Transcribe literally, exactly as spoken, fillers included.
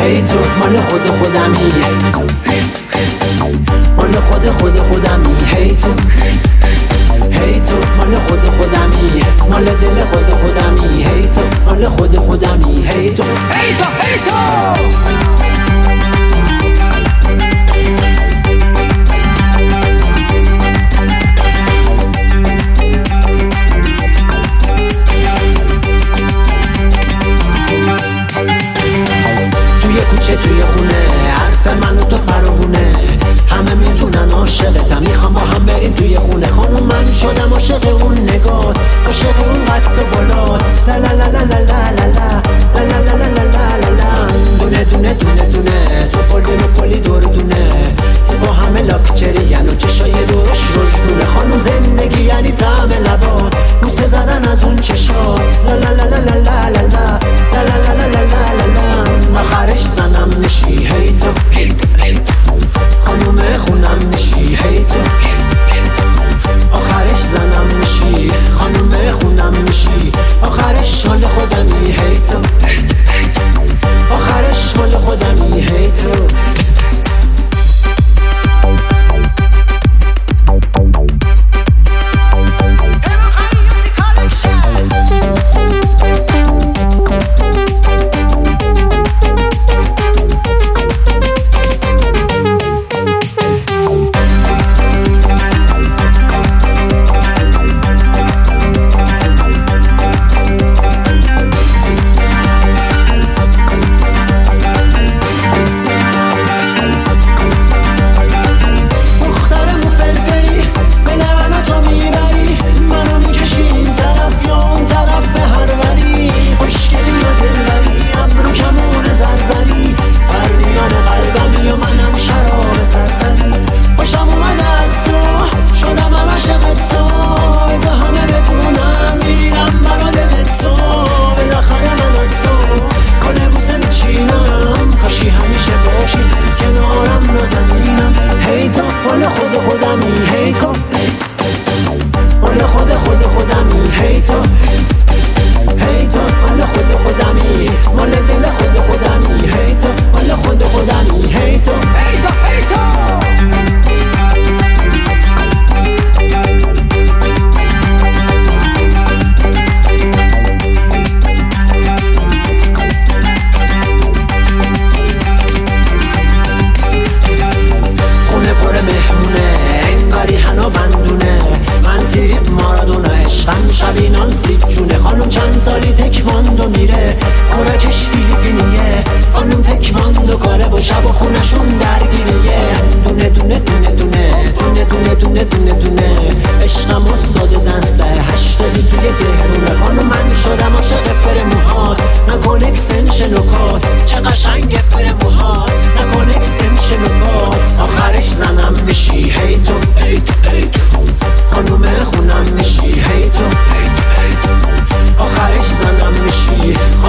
هی تو مال خود خودمی، مال خود خود خودمی. هی تو هی تو مال خود خودمی، مال دل خود خودمی. هی تو مال خود خودمی. هی تو هی تو هی تو کوچه توی خونه حرف من و تو فراوونه، همه میدونن عاشقتم، میخوام با هم بریم توی خونه. خانوم من شدم عاشق اون نگات، عاشق اون قد و بالات. لا لا لا لا لا لا لا لا لا لا لا لا لا لا. دونه دونه دونه دونه تو پلی و پلی دور دونه، با همه لاکچرین و چشای درش روشونه. خانوم زندگی یعنی طعم لبات، بوسه زدن از اون چشات. لا لا لا لا لا لا لا لا لا لا لا لا لا. آخرش زنم میشی هی تو، خانوم خونم میشی هی تو. آخرش زنم میشی خانوم خونم میشی، آخرش حال خودمی هی تو، آخرش حال خودمی هی تو. خانوم خونم میشی هی تو، آخرش زنم میشی